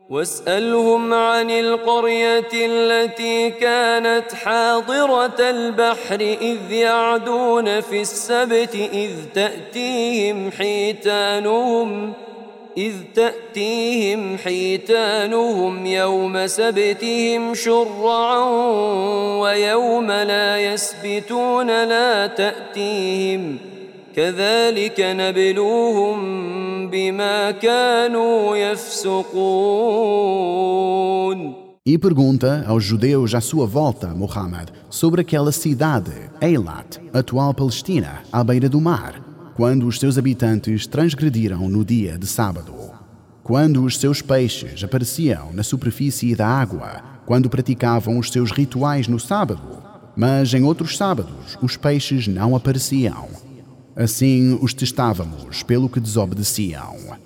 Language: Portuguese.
واسألهم عن القرية التي كانت حاضرة البحر إذ يعدون في السبت إذ تأتيهم حيتانهم يوم سبتهم شرعا ويوم لا يسبتون لا تأتيهم كذلك نبلوهم بما كانوا يفسقون. E pergunta aos judeus à sua volta, Muhammad, sobre aquela cidade, Eilat, atual Palestina, à beira do mar, quando os seus habitantes transgrediram no dia de sábado, quando os seus peixes apareciam na superfície da água, quando praticavam os seus rituais no sábado, mas em outros sábados os peixes não apareciam. Assim os testávamos pelo que desobedeciam.